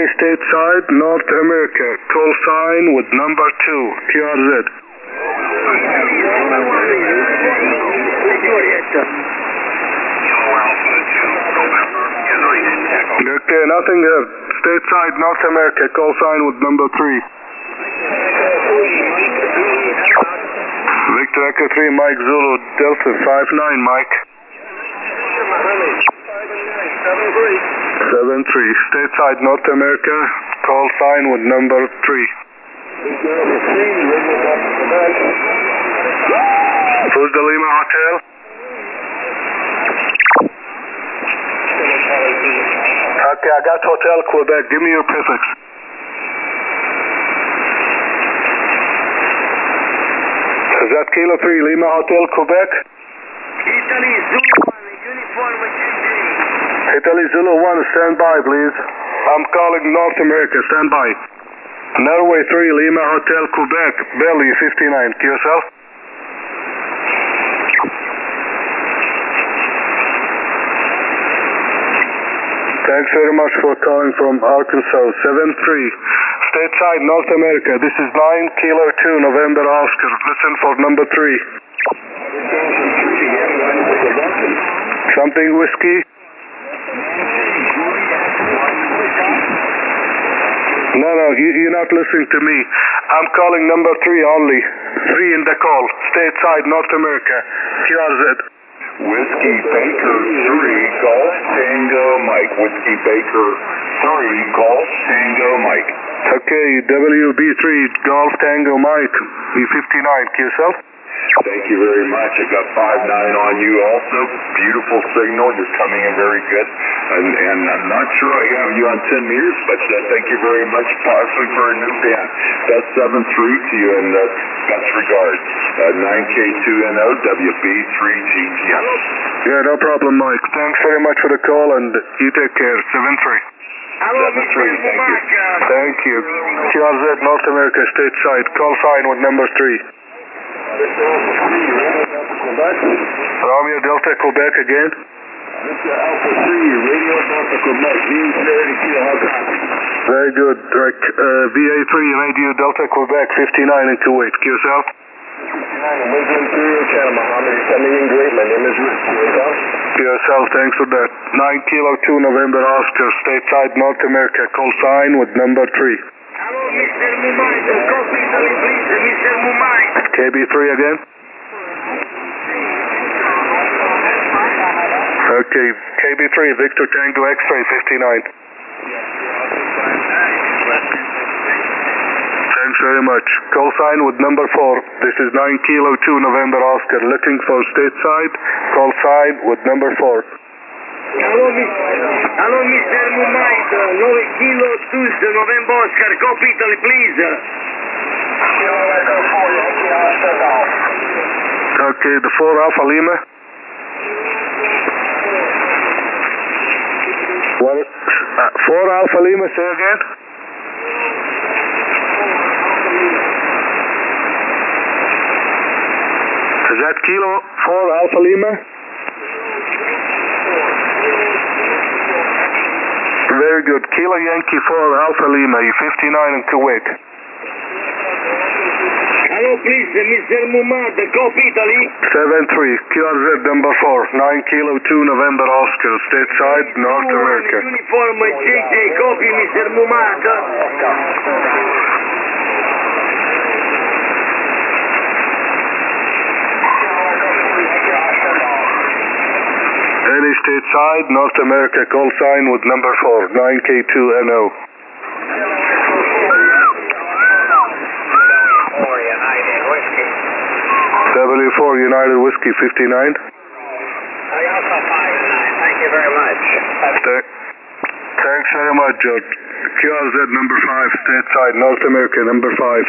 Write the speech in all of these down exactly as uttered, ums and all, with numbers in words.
Any stateside, North America, call sign with number two, Q R Z. Okay, nothing here. Stateside, North America, call sign with number three. Victor Echo three, Mike Zulu, Delta five nine, Mike. seven three, stateside, North America, call sign with number three. Who's the Lima Hotel? Okay, I got Hotel Quebec. Give me your prefix. Is that Kilo three, Lima Hotel Quebec? Italy Zulu one, uniform Italy Zulu one, stand by, please. I'm calling North America, stand by. Norway three, Lima Hotel Quebec, Belly fifty-nine, Q S L. Thanks very much for calling from Arkansas, seven three. Stateside, North America, this is nine Kilo two, November Oscar. Listen for number three. Something whiskey? No, no, you, you're not listening to me. I'm calling number three only. Three in the call. Stateside, North America. Q R Z. Whiskey Baker three, Golf Tango Mike. Whiskey Baker three, Golf Tango Mike. Okay, W B three, Golf Tango Mike. E fifty-nine, Q S L. Thank you very much. I got five nine on you also. Beautiful signal. You're coming in very good. And, and I'm not sure I have you on ten meters, but uh, thank you very much, possibly for a new band. That's seven three to you, and uh, best regards. Uh, nine K two N O, W B three G T M. Yeah, no problem, Mike. Thanks very much for the call, and you take care. seven three. seven three, thank you. Thank you. Q R Z, North America, stateside. Call sign with number three. Romeo Delta Quebec again. Alpha three, Radio Delta Quebec, V A three, how copy? Very good, Rick. Uh, V A three, Radio Delta Quebec, fifty-nine in Kuwait. Q S L? Muslim three, Channel Mohammed, you're coming in great. My name is Rick. Q S L? Q S L, thanks for that. nine Kilo two, November Oscar, stateside, North America. Call sign with number three. Hello, Mister Mumai, copy Italy, please, Mister Mumai. K B three again. Okay, K B three, Victor Tango X-ray fifty-nine. Thanks very much. Call sign with number four. This is nine Kilo two, November Oscar. Looking for stateside. Call sign with number four. Hello, Hello, Mister Mumai, nine Kilo two, November Oscar, copy Italy, please. Okay, the four Alpha Lima. What? Uh, four Alpha Lima, say again? Is that Kilo four Alpha Lima? Very good. Kilo Yankee four Alpha Lima, fifty-nine in Kuwait. Hello, please, Mister Mumad, copy Italy. seven three, Q R Z number four, nine Kilo two, November Oscar, stateside, North America. Uniform J J, copy, Mister Mumad. Any stateside, North America, call sign with number four, nine K two N O. W four United Whiskey fifty-nine. Thank you very much. Th thanks very much, George. Q R Z number five, stateside, North America, number five.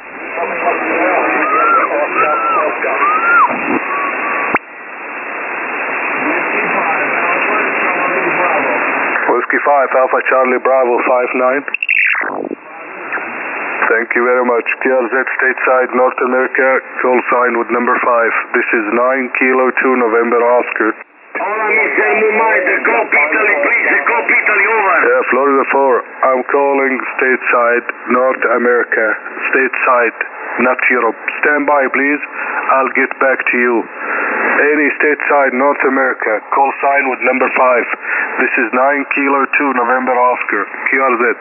Whiskey five, Alpha Charlie Bravo five nine. Thank you very much. Q R Z stateside, North America, call sign with number five. This is nine Kilo two, November Oscar. Hola, Mister Mumbai, copy Italy, please, copy Italy, over. Yeah, Florida four, I'm calling stateside, North America, stateside, not Europe. Stand by, please. I'll get back to you. Any stateside, North America, call sign with number five. This is nine Kilo two, November Oscar, Q R Z.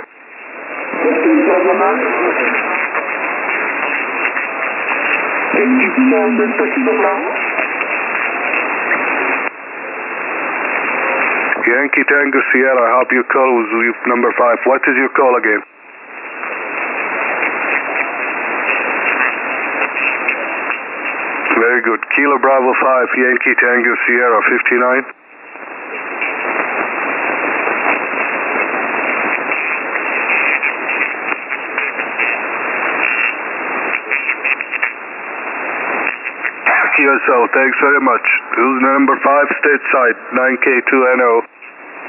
Yankee Tango Sierra, I hope your call was with number five. What is your call again? Very good. Kilo Bravo five, Yankee Tango Sierra fifty-nine. Q S O, thanks very much. Who's number five, stateside, nine K two N O.